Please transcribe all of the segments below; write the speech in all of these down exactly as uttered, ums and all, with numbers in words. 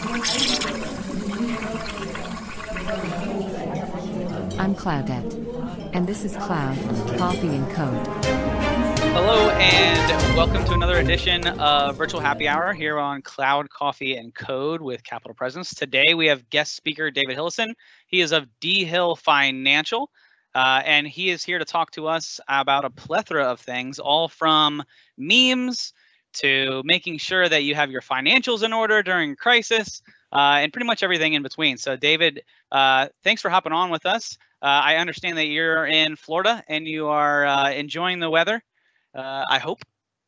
I'm Claudette, and this is Cloud, Coffee and Code. Hello, and welcome to another edition of Virtual Happy Hour here on Cloud, Coffee and Code with Capital Presence. Today we have guest speaker David Hillison. He is of D Hill Financial, uh, and he is here to talk to us about a plethora of things, all from memes to making sure that you have your financials in order during crisis, uh, and pretty much everything in between. So David, uh, thanks for hopping on with us. Uh, I understand that you're in Florida and you are uh, enjoying the weather, uh, I hope.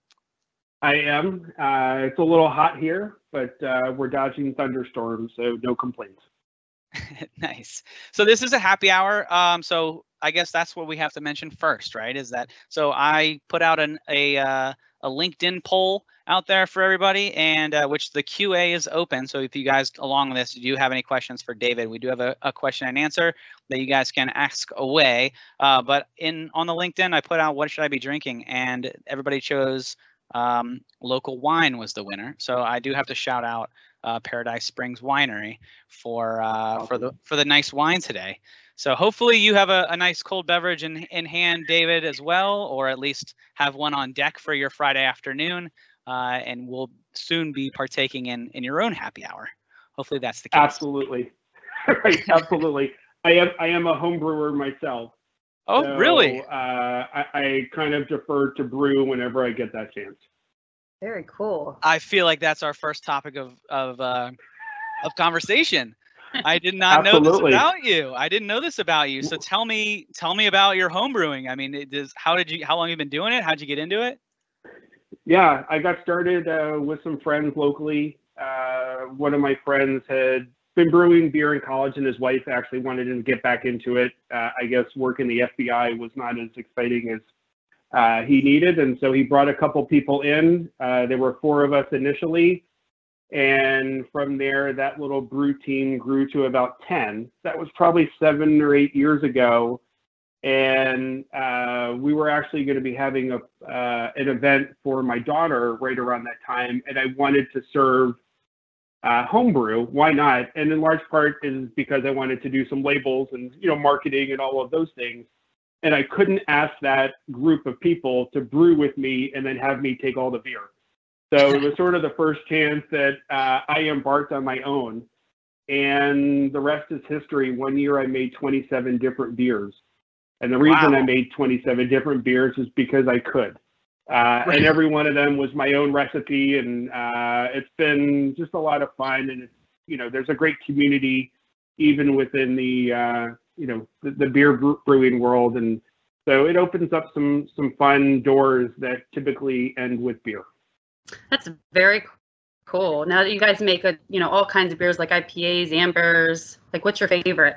I am. Uh, it's a little hot here, but uh, we're dodging thunderstorms, so no complaints. Nice. So this is a happy hour. Um, so I guess that's what we have to mention first, right? Is that so? I put out an a uh, a LinkedIn poll out there for everybody, and uh, which the Q A is open. So if you guys along this, do you have any questions for David? We do have a, a question and answer that you guys can ask away. Uh, but in on the LinkedIn, I put out what should I be drinking, and everybody chose um, local wine was the winner. So I do have to shout out uh, Paradise Springs Winery for uh, awesome. for the for the nice wine today. So hopefully you have a, a nice cold beverage in, in hand, David, as well, or at least have one on deck for your Friday afternoon, uh, and we'll soon be partaking in, in your own happy hour. Hopefully that's the case. Absolutely. Right, absolutely. I am I am a home brewer myself. Oh, so, really? Uh, I, I kind of defer to brew whenever I get that chance. Very cool. I feel like that's our first topic of, of, uh, of conversation. I did not know this about you. I didn't know this about you. So tell me, tell me about your home brewing. I mean, it does, how did you, how long have you been doing it? How'd you get into it? Yeah, I got started uh, with some friends locally. Uh, one of my friends had been brewing beer in college, and his wife actually wanted him to get back into it. Uh, I guess work in the F B I was not as exciting as uh, he needed, and so he brought a couple people in. Uh, there were four of us initially. And from there, that little brew team grew to about ten. That was probably seven or eight years ago. And uh, we were actually going to be having a uh, an event for my daughter right around that time. And I wanted to serve uh, homebrew. Why not? And in large part is because I wanted to do some labels and, you know, marketing and all of those things. And I couldn't ask that group of people to brew with me and then have me take all the beer. So it was sort of the first chance that uh, I embarked on my own, and the rest is history. One year I made twenty-seven different beers, and the reason Wow. I made twenty-seven different beers is because I could, uh, and every one of them was my own recipe, and uh, it's been just a lot of fun. And it's, you know, there's a great community even within the uh, you know the, the beer brewing world, and so it opens up some some fun doors that typically end with beer. That's very cool. Now that you guys make a, you know, all kinds of beers like I P As, ambers, like what's your favorite?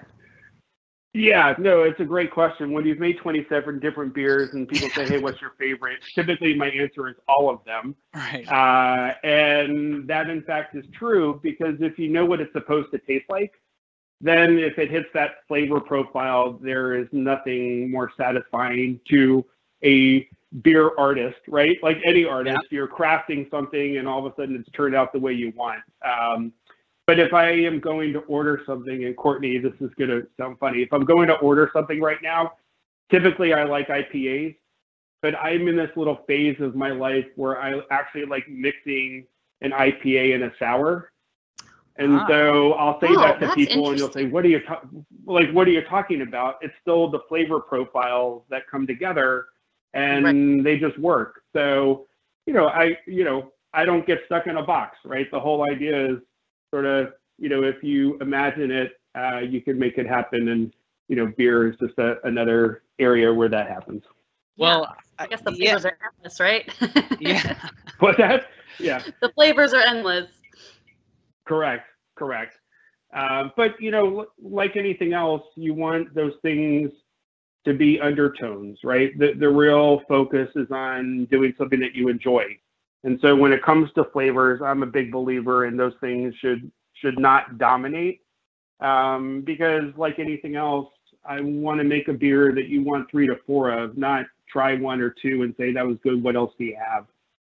Yeah, no, it's a great question. When you've made twenty-seven different beers and people say, hey, what's your favorite? Typically my answer is all of them. Right. Uh, and that in fact is true, because if you know what it's supposed to taste like, then if it hits that flavor profile, there is nothing more satisfying to a beer artist, right? Like any artist, yeah. You're crafting something and all of a sudden it's turned out the way you want. Um, but if I am going to order something, and Courtney, this is going to sound funny. If I'm going to order something right now, typically I like I P As, but I'm in this little phase of my life where I actually like mixing an I P A and a sour. And ah. so I'll say oh, that to people and you'll say, what are you, ta- like, what are you talking about? It's still the flavor profiles that come together, and right. they just work. So, you know, I, you know, I don't get stuck in a box, right? The whole idea is sort of, you know, if you imagine it, uh, you can make it happen. And, you know, beer is just a, another area where that happens. Well, yeah. I guess the flavors yeah. are endless, right? Yeah. What's that? Yeah. The flavors are endless. Correct. Correct. Uh, but, you know, like anything else, you want those things to be undertones, right? The, the real focus is on doing something that you enjoy. And so when it comes to flavors, I'm a big believer in those things should should not dominate, um, because like anything else, I want to make a beer that you want three to four of, not try one or two and say that was good, what else do you have?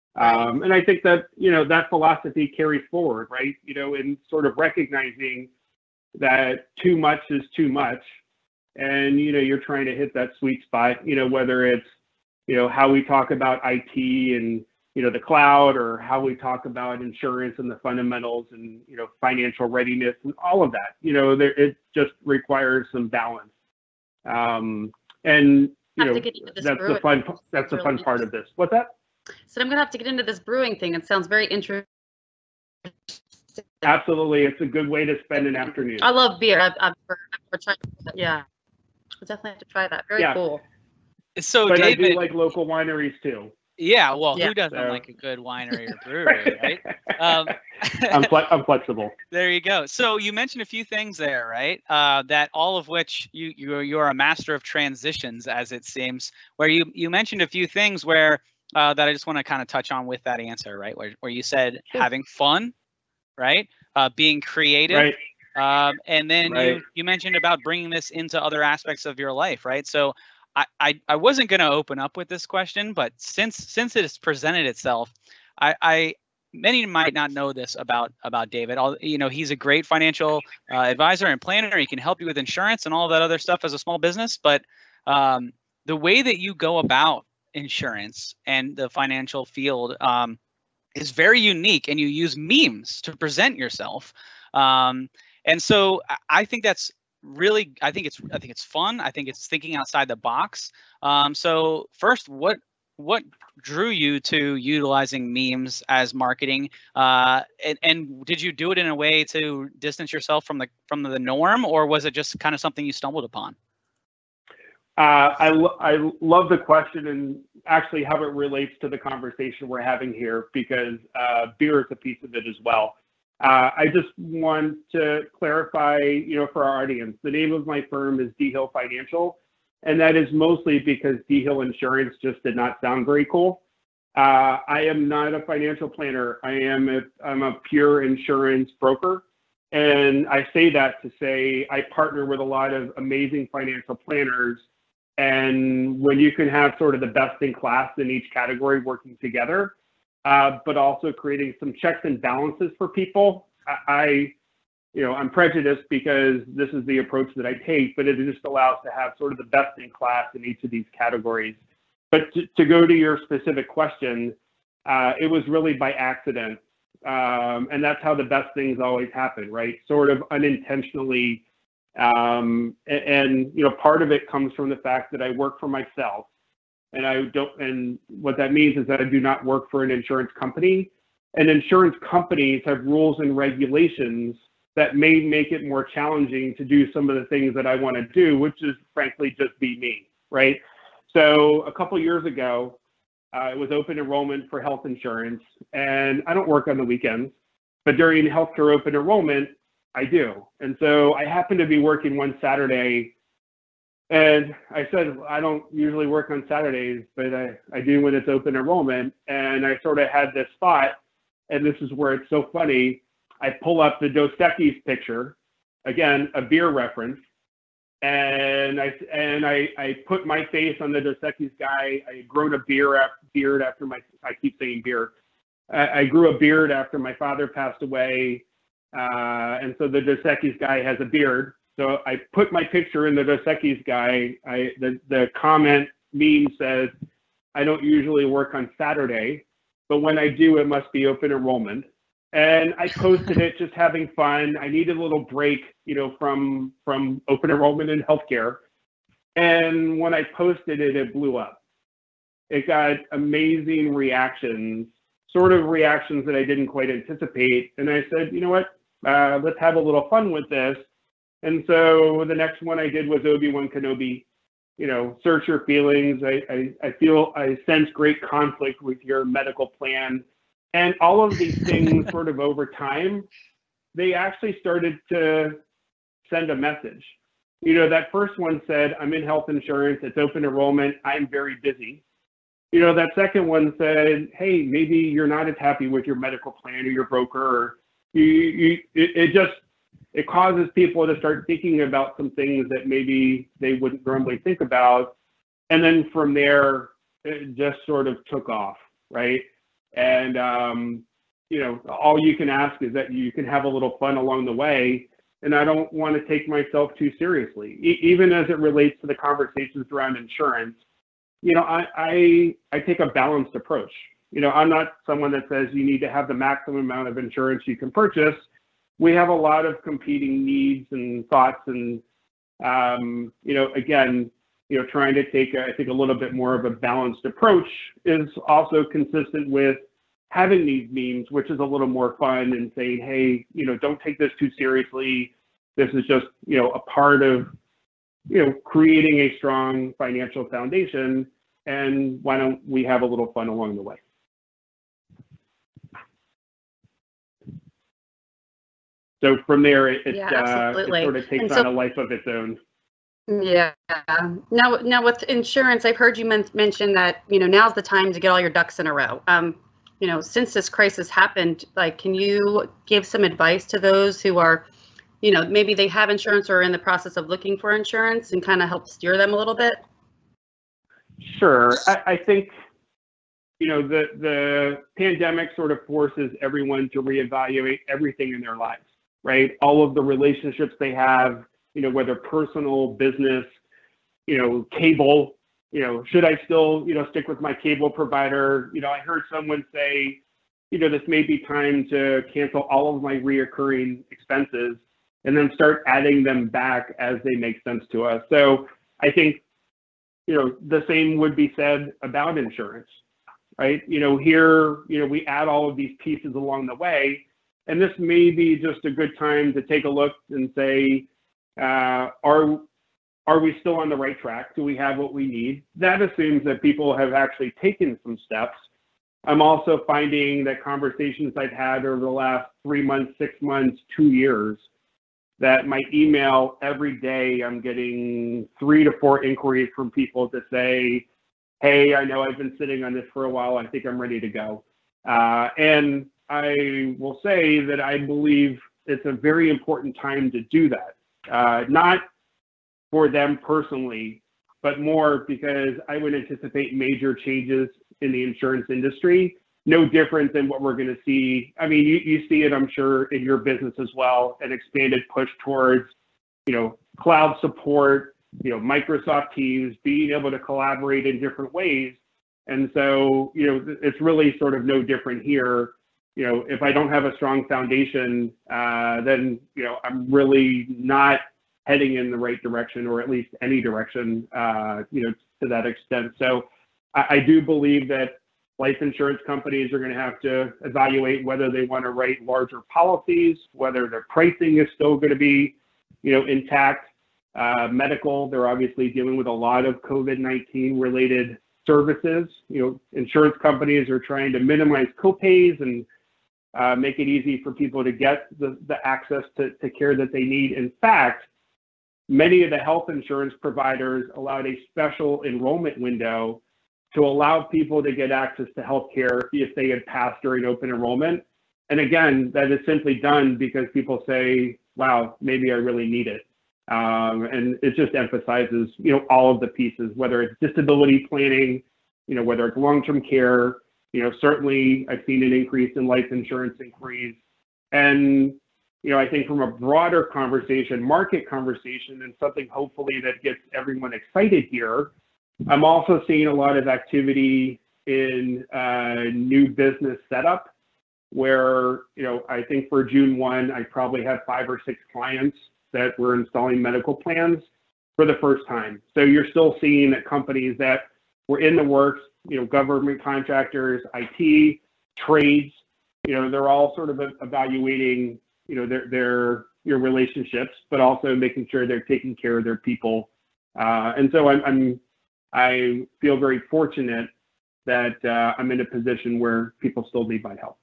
Um, and I think that, you know, that philosophy carries forward, right? You know, in sort of recognizing that too much is too much. And, you know, you're trying to hit that sweet spot, you know, whether it's, you know, how we talk about I T and, you know, the cloud, or how we talk about insurance and the fundamentals and, you know, financial readiness and all of that, you know, there, it just requires some balance. Um, and, you know, that's the fun, that's the fun part of this. What's that? So I'm going to have to get into this brewing thing. It sounds very interesting. Absolutely. It's a good way to spend an afternoon. I love beer. I've, I've, I've tried, yeah. I'll definitely have to try that. Very yeah. cool. So but David, I do like local wineries too. Yeah, well, yeah. Who doesn't so. like a good winery or brewery, right? Um, I'm, fle I'm flexible. There you go. So you mentioned a few things there, right? Uh, that all of which you you you are a master of transitions, as it seems. Where you you mentioned a few things where uh, that I just want to kind of touch on with that answer, right? Where where you said sure. having fun, right? Uh, being creative. Right. Um, and then right. you you mentioned about bringing this into other aspects of your life, right? So. I, I, I wasn't going to open up with this question, but since since it has presented itself, I, I many might not know this about about David. All, you know, he's a great financial uh, advisor and planner. He can help you with insurance and all that other stuff as a small business. But um, the way that you go about insurance and the financial field um, is very unique, and you use memes to present yourself. Um, and so I think that's really, I think it's, I think it's fun. I think it's thinking outside the box. Um, so first, what, what drew you to utilizing memes as marketing? Uh, and, and did you do it in a way to distance yourself from the, from the norm, or was it just kind of something you stumbled upon? Uh, I, lo I love the question, and actually how it relates to the conversation we're having here, because uh, beer is a piece of it as well. Uh, I just want to clarify, you know, for our audience, the name of my firm is D Hill Financial, and that is mostly because D Hill Insurance just did not sound very cool. Uh, I am not a financial planner. I am a, I'm a pure insurance broker, and I say that to say I partner with a lot of amazing financial planners, and when you can have sort of the best in class in each category working together, Uh, but also creating some checks and balances for people. I, I, you know, I'm prejudiced because this is the approach that I take, but it just allows to have sort of the best in class in each of these categories. But to, to go to your specific question, uh, it was really by accident. Um, and that's how the best things always happen, right? Sort of unintentionally. Um, and, and, you know, part of it comes from the fact that I work for myself. And I don't, and what that means is that I do not work for an insurance company. And insurance companies have rules and regulations that may make it more challenging to do some of the things that I want to do, which is frankly just be me, right? So a couple years ago, uh, it was open enrollment for health insurance, and I don't work on the weekends, but during healthcare open enrollment, I do. And so I happened to be working one Saturday. And I said, I don't usually work on Saturdays, but I, I do when it's open enrollment. And I sort of had this thought, and this is where it's so funny. I pull up the Dos Equis picture, again, a beer reference. And I and I, I put my face on the Dos Equis guy. I had grown a beer, beard after my, I keep saying beer. I, I grew a beard after my father passed away. Uh, and so the Dos Equis guy has a beard. So I put my picture in the Dos Equis guy. I, the, the comment meme says, I don't usually work on Saturday, but when I do, it must be open enrollment. And I posted it just having fun. I needed a little break, you know, from, from open enrollment in healthcare. And when I posted it, it blew up. It got amazing reactions, sort of reactions that I didn't quite anticipate. And I said, you know what, uh, let's have a little fun with this. And so the next one I did was Obi-Wan Kenobi, you know, search your feelings. I, I, I feel, I sense great conflict with your medical plan. And all of these things sort of over time, they actually started to send a message. You know, that first one said, I'm in health insurance, it's open enrollment, I'm very busy. You know, that second one said, hey, maybe you're not as happy with your medical plan or your broker, or you, you it, it just, it causes people to start thinking about some things that maybe they wouldn't normally think about. And then from there, it just sort of took off, right? And, um, you know, all you can ask is that you can have a little fun along the way. And I don't want to take myself too seriously, e- even as it relates to the conversations around insurance. You know, I, I, I take a balanced approach. You know, I'm not someone that says you need to have the maximum amount of insurance you can purchase. We have a lot of competing needs and thoughts, and um, you know, again, you know, trying to take, a, I think, a little bit more of a balanced approach is also consistent with having these memes, which is a little more fun, and saying, hey, you know, don't take this too seriously. This is just, you know, a part of, you know, creating a strong financial foundation, and why don't we have a little fun along the way? So from there, it, Yeah, uh, it sort of takes so, on a life of its own. Yeah. Now, now with insurance, I've heard you men- mention that, you know, now's the time to get all your ducks in a row. Um, you know, since this crisis happened, like, can you give some advice to those who are, you know, maybe they have insurance or are in the process of looking for insurance, and kind of help steer them a little bit? Sure. I, I think, you know, the, the pandemic sort of forces everyone to reevaluate everything in their lives, right? All of the relationships they have, you know, whether personal, business, you know, cable, you know, should I still, you know, stick with my cable provider? You know, I heard someone say, you know, this may be time to cancel all of my reoccurring expenses and then start adding them back as they make sense to us. So I think, you know, the same would be said about insurance, right? You know, here, you know, we add all of these pieces along the way, and this may be just a good time to take a look and say, uh, are, are we still on the right track? Do we have what we need? That assumes that people have actually taken some steps. I'm also finding that conversations I've had over the last three months, six months, two years, that my email every day, I'm getting three to four inquiries from people to say, hey, I know I've been sitting on this for a while. I think I'm ready to go. Uh, and I will say that I believe it's a very important time to do that. Uh, not for them personally, but more because I would anticipate major changes in the insurance industry, no different than what we're going to see. I mean, you, you see it, I'm sure, in your business as well, an expanded push towards, you know, cloud support, you know, Microsoft Teams, being able to collaborate in different ways. And so, you know, it's really sort of no different here. You know, if I don't have a strong foundation, uh, then, you know, I'm really not heading in the right direction, or at least any direction, uh, you know, to that extent. So I, I do believe that life insurance companies are going to have to evaluate whether they want to write larger policies, whether their pricing is still going to be, you know, intact. Uh, medical, they're obviously dealing with a lot of COVID nineteen related services. You know, insurance companies are trying to minimize copays and uh, make it easy for people to get the, the access to, to care that they need. In fact, many of the health insurance providers allowed a special enrollment window to allow people to get access to health care if they had passed during open enrollment. And again, that is simply done because people say, wow, maybe I really need it. Um, and it just emphasizes, you know, all of the pieces, whether it's disability planning, you know, whether it's long-term care, you know, certainly I've seen an increase in life insurance inquiries. And, you know, I think from a broader conversation, market conversation, and something hopefully that gets everyone excited here, I'm also seeing a lot of activity in uh, new business setup where, you know, I think for June first, I probably have five or six clients that were installing medical plans for the first time. So you're still seeing that companies that were in the works, you know, government contractors, I T, trades, you know, they're all sort of evaluating, you know, their, their, your relationships, but also making sure they're taking care of their people. Uh, and so I'm, I'm, I feel very fortunate that uh, I'm in a position where people still need my help.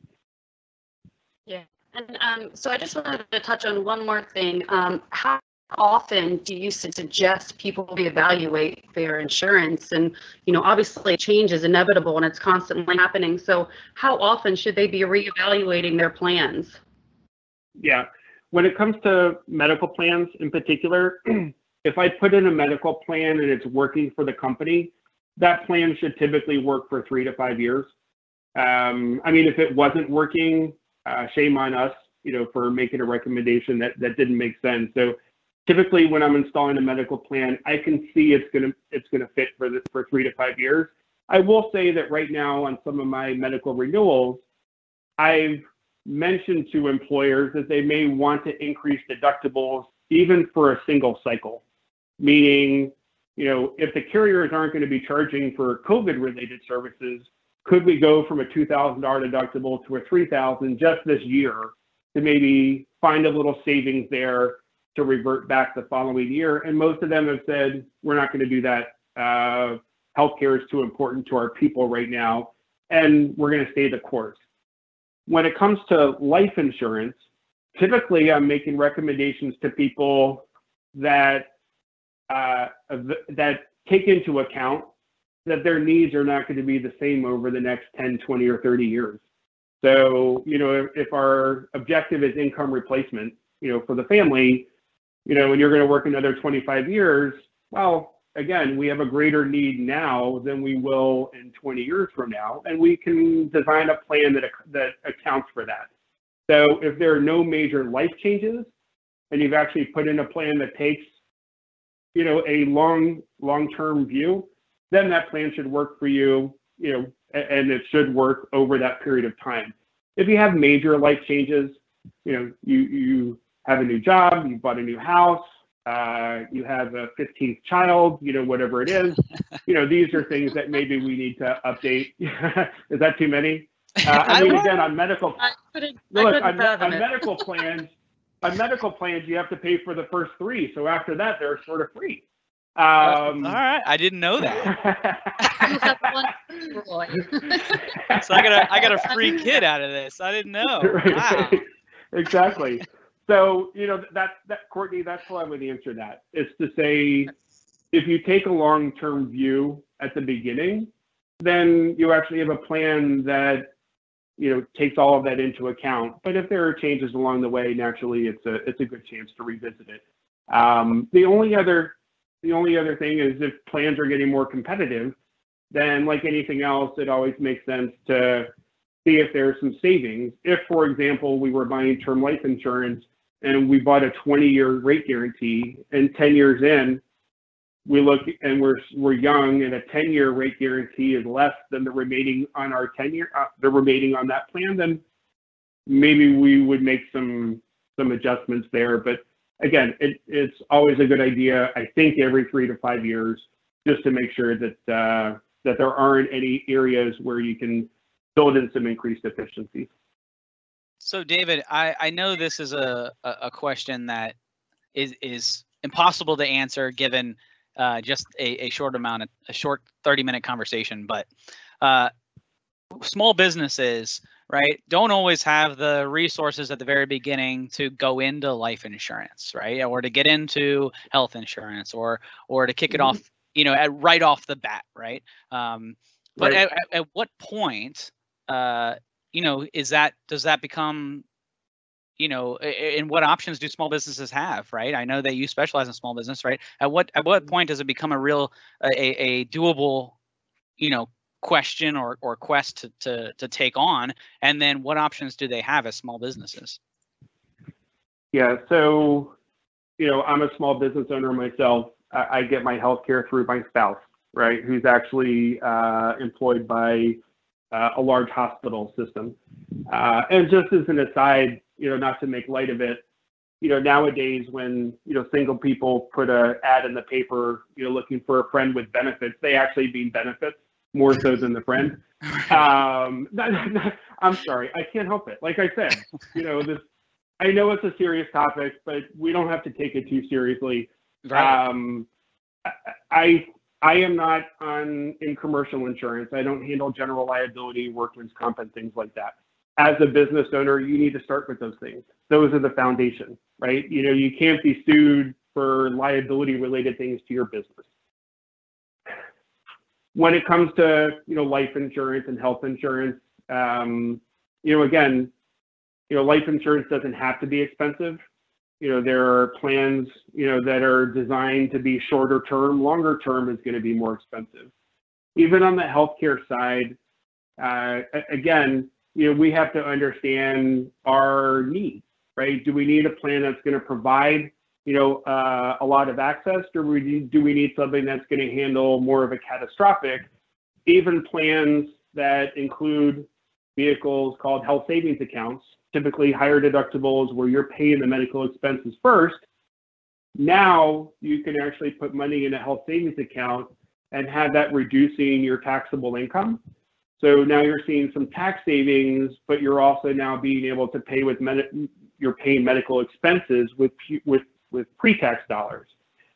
Yeah. And um, so I just wanted to touch on one more thing. Um, how often do you suggest people reevaluate their insurance? And, you know, obviously change is inevitable and it's constantly happening. So how often should they be reevaluating their plans? Yeah. When it comes to medical plans in particular, if I put in a medical plan and it's working for the company, that plan should typically work for three to five years. Um, I mean, if it wasn't working, uh, shame on us, you know, for making a recommendation that, that didn't make sense. So typically when I'm installing a medical plan, I can see it's going to, it's going to fit for the, for three to five years. I will say that right now on some of my medical renewals, I've mentioned to employers that they may want to increase deductibles even for a single cycle, meaning, you know, if the carriers aren't going to be charging for COVID related services, could we go from a two thousand dollars deductible to a three thousand dollars just this year to maybe find a little savings there to revert back the following year? And most of them have said, we're not going to do that. Uh, healthcare is too important to our people right now, and we're going to stay the course. When it comes to life insurance, typically I'm making recommendations to people that uh, that take into account that their needs are not going to be the same over the next ten, twenty, or thirty years. So, you know, if, if our objective is income replacement, you know, for the family, you know, and you're going to work another twenty-five years, well, again, we have a greater need now than we will in twenty years from now, and we can design a plan that, that accounts for that. So if there are no major life changes, and you've actually put in a plan that takes, you know, a long, long-term view, then that plan should work for you, you know, and it should work over that period of time. If you have major life changes, you know, you, you have a new job, you bought a new house, uh, you have a fifteenth child, you know, whatever it is, you know, these are things that maybe we need to update. Is that too many? Uh, I mean, again, on medical, I couldn't, look, I couldn't on, fathom on it. medical plans, on medical plans, you have to pay for the first three. So after that, they're sort of free. Um, All right, I didn't know that. You have one boy. So I got a I got a free kid out of this. I didn't know. Wow. Exactly. So, you know, that, that Courtney, that's how I would answer that. It's to say, if you take a long-term view at the beginning, then you actually have a plan that, you know, takes all of that into account. But if there are changes along the way, naturally, it's a it's a good chance to revisit it. Um, the only other the only other thing is if plans are getting more competitive, then like anything else, it always makes sense to see if there's some savings. If, for example, we were buying term life insurance and we bought a twenty-year rate guarantee, and ten years in, we look and we're we're young, and a ten-year rate guarantee is less than the remaining on our ten-year, uh, the remaining on that plan, then maybe we would make some some adjustments there. But again, it, it's always a good idea, I think, every three to five years, just to make sure that uh, that there aren't any areas where you can build in some increased efficiency. So David, I, I know this is a, a, a question that is is impossible to answer given uh, just a, a short amount of a short thirty minute conversation, but uh, small businesses, right, don't always have the resources at the very beginning to go into life insurance, right, or to get into health insurance, or or to kick it Mm-hmm. off, you know, at right off the bat, right? Um, but Right. at, at, at what point, uh, you know, is that does that become, you know, and what options do small businesses have, right? I know that you specialize in small business, right? At what at what point does it become a real a, a doable, you know, question or or quest to, to to take on, and then what options do they have as small businesses? Yeah, so, you know, I'm a small business owner myself. I, I get my health care through my spouse, right, who's actually uh, employed by uh, a large hospital system. Uh, and just as an aside, you know, not to make light of it, you know, nowadays when, you know, single people put a ad in the paper, you know, looking for a friend with benefits, they actually mean benefits more so than the friend. Um, I'm sorry, I can't help it. Like I said, you know, this, I know it's a serious topic, but we don't have to take it too seriously. Right. Um, I, I am not on in commercial insurance. I don't handle general liability, workman's comp, and things like that. As a business owner, you need to start with those things. Those are the foundation, right? You know, you can't be sued for liability related things to your business. When it comes to, you know, life insurance and health insurance, um, you know, again, you know, life insurance doesn't have to be expensive. You know, there are plans, you know, that are designed to be shorter term. Longer term is going to be more expensive. Even on the healthcare side, Uh, again, you know, we have to understand our needs, right? Do we need a plan that's going to provide, you know, uh, a lot of access, or do we need, do we need something that's going to handle more of a catastrophic? Even plans that include vehicles called health savings accounts, typically higher deductibles where you're paying the medical expenses first. Now you can actually put money in a health savings account and have that reducing your taxable income. So now you're seeing some tax savings, but you're also now being able to pay with med- you're paying medical expenses with with with pre-tax dollars.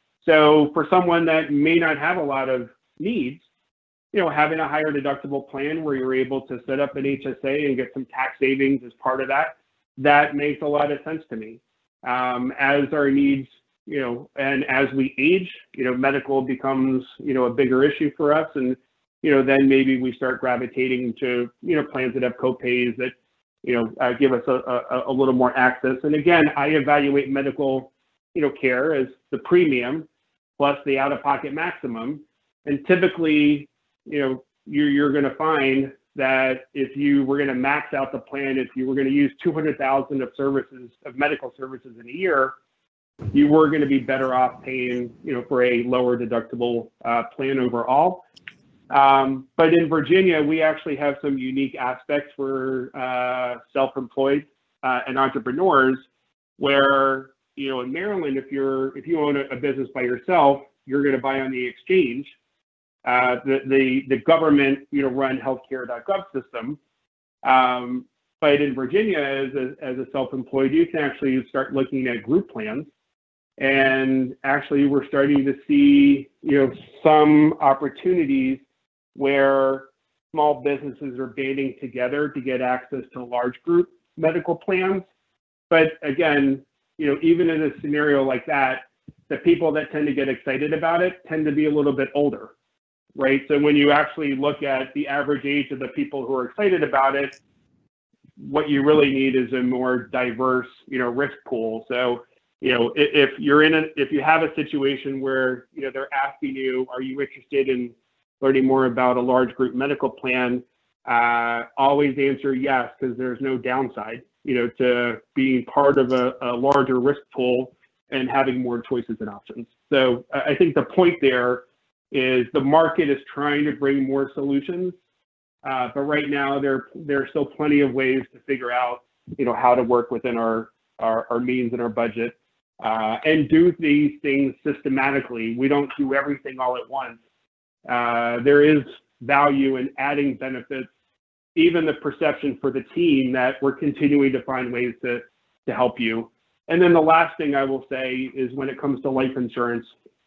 So for someone that may not have a lot of needs, you know, having a higher deductible plan where you're able to set up an H S A and get some tax savings as part of that, that makes a lot of sense to me. Um, as our needs, you know, and as we age, you know, medical becomes, you know, a bigger issue for us. And, you know, then maybe we start gravitating to, you know, plans that have co-pays that, you know, uh, give us a, a, a little more access. And again, I evaluate medical, you know, care as the premium plus the out-of-pocket maximum. And typically, you know, you're, you're going to find that if you were going to max out the plan, if you were going to use two hundred thousand of services, of medical services in a year, you were going to be better off paying, you know, for a lower deductible uh, plan overall. Um, but in Virginia, we actually have some unique aspects for uh, self-employed uh, and entrepreneurs where, you know, in Maryland, if you're, if you own a, a business by yourself, you're going to buy on the exchange. Uh, the, the, the government, you know, run healthcare dot gov system. Um, but in Virginia, as a, as a self-employed, you can actually start looking at group plans. And actually, we're starting to see, you know, some opportunities where small businesses are banding together to get access to large group medical plans. But again, you know, even in a scenario like that, the people that tend to get excited about it tend to be a little bit older, right? So when you actually look at the average age of the people who are excited about it, what you really need is a more diverse, you know, risk pool. So, you know, if, if you're in a, if you have a situation where, you know, they're asking you, are you interested in learning more about a large group medical plan, uh, always answer yes, because there's no downside, you know, to being part of a, a larger risk pool and having more choices and options. So I think the point there is the market is trying to bring more solutions, uh, but right now there there are still plenty of ways to figure out, you know, how to work within our our, our means and our budget, uh, and do these things systematically. We don't do everything all at once. Uh, there is value in adding benefits, even the perception for the team that we're continuing to find ways to, to help you. And then the last thing I will say is when it comes to life insurance,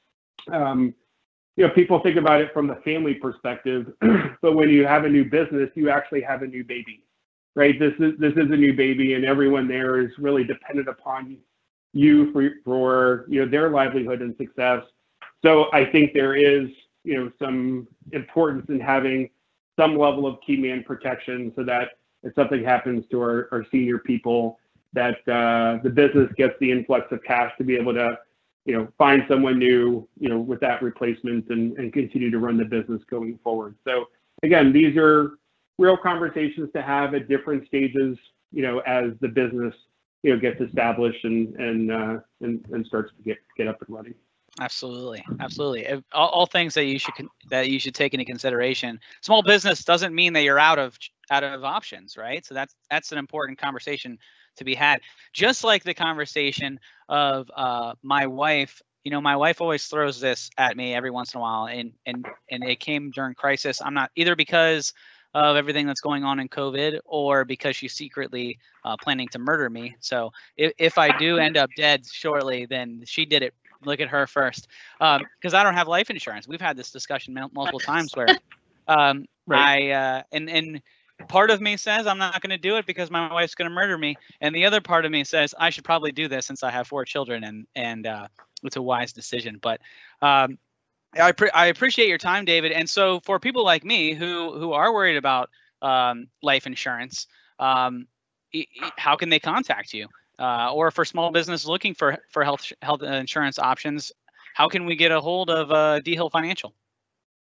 um, you know, people think about it from the family perspective, but when you have a new business, you actually have a new baby, right? This is, this is a new baby, and everyone there is really dependent upon you for, for, you know, their livelihood and success. So I think there is, you know, some importance in having some level of key man protection so that if something happens to our, our senior people, that uh, the business gets the influx of cash to be able to, you know, find someone new, you know, with that replacement and, and continue to run the business going forward. So again, these are real conversations to have at different stages, you know, as the business, you know, gets established and and uh, and, and starts to get get up and running. Absolutely, absolutely. All, all things that you should that you should take into consideration. Small business doesn't mean that you're out of out of options, right? So that's that's an important conversation to be had. Just like the conversation of uh, my wife. You know, my wife always throws this at me every once in a while, and and and it came during crisis. I'm not either because of everything that's going on in COVID or because she's secretly uh, planning to murder me. So if if I do end up dead shortly, then she did it. Look at her first, because um, I don't have life insurance. We've had this discussion multiple times where um, right. I uh, and and part of me says I'm not going to do it because my wife's going to murder me, and the other part of me says I should probably do this since I have four children and and uh, it's a wise decision. But um, I pre- I appreciate your time, David. And so for people like me who who are worried about um, life insurance, um, e- e- how can they contact you? Uh, or for small business looking for for health health insurance options, how can we get a hold of uh, D Hill Financial?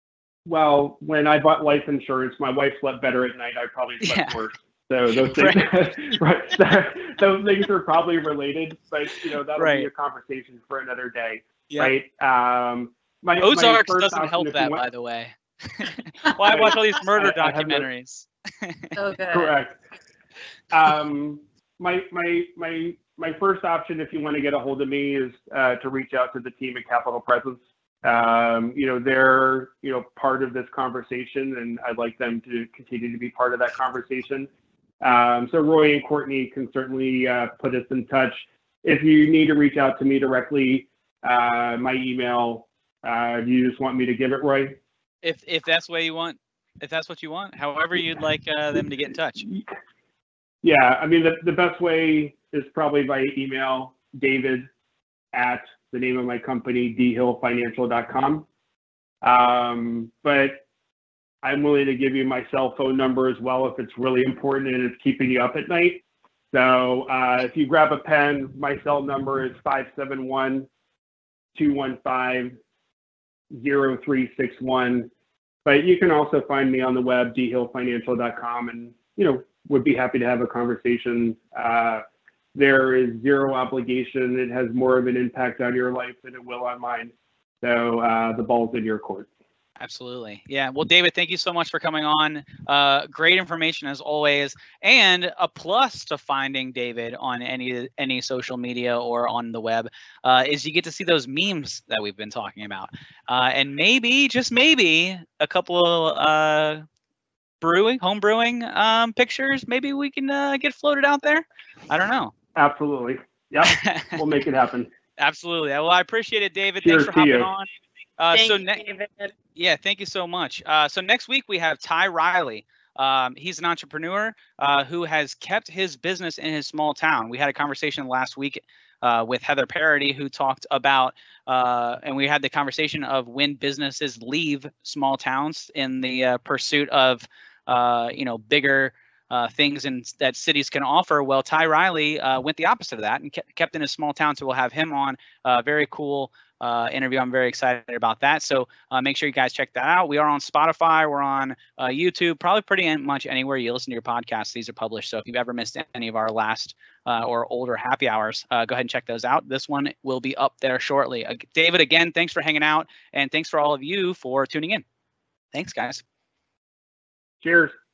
well, when I bought life insurance, my wife slept better at night. I probably slept Yeah. worse. So those things, Right. right? Those things are probably related, but you know that'll Right. be a conversation for another day, Yeah. right? Um, my, my Ozarks first doesn't option, help if you that, want- by the way. Well, I watch all these murder I- I have no- documentaries. So good. Correct. Um, my my my my first option, if you want to get a hold of me, is uh, to reach out to the team at Capital Presence. Um, you know, they're you know part of this conversation, and I'd like them to continue to be part of that conversation. Um, so Roy and Courtney can certainly uh, put us in touch. If you need to reach out to me directly, uh, my email. Uh, do you just want me to give it, Roy? If if that's what you want, if that's what you want, however you'd like uh, them to get in touch. Yeah, I mean, the, the best way is probably by email, David at the name of my company, d hill financial dot com. Um, but I'm willing to give you my cell phone number as well if it's really important and it's keeping you up at night. So uh, if you grab a pen, my cell number is five seven one, two one five, zero three six one. But you can also find me on the web, d hill financial dot com, and, you know, would be happy to have a conversation. Uh, there is zero obligation. It has more of an impact on your life than it will on mine. So uh, the ball's in your court. Absolutely. Yeah. Well, David, thank you so much for coming on. Uh, great information as always. And a plus to finding David on any any social media or on the web uh, is you get to see those memes that we've been talking about. Uh, and maybe, just maybe, a couple of uh, brewing, home brewing um, pictures. Maybe we can uh, get floated out there. I don't know. Absolutely. Yep. We'll make it happen. Absolutely. Well, I appreciate it, David. Cheers Thanks for to hopping you. on. Uh, Thank so you, ne- David. Yeah, thank you so much. Uh, so next week we have Ty Riley. Um, he's an entrepreneur uh, who has kept his business in his small town. We had a conversation last week uh, with Heather Parody, who talked about, uh, and we had the conversation of when businesses leave small towns in the uh, pursuit of, uh, you know, bigger uh, things and that cities can offer. Well, Ty Riley uh, went the opposite of that and kept, kept in a small town. So we'll have him on. Uh, very cool uh, interview. I'm very excited about that. So uh, make sure you guys check that out. We are on Spotify. We're on uh, YouTube, probably pretty much anywhere you listen to your podcasts. These are published. So if you've ever missed any of our last uh, or older happy hours, uh, go ahead and check those out. This one will be up there shortly. Uh, David, again, thanks for hanging out. And thanks for all of you for tuning in. Thanks, guys. Cheers.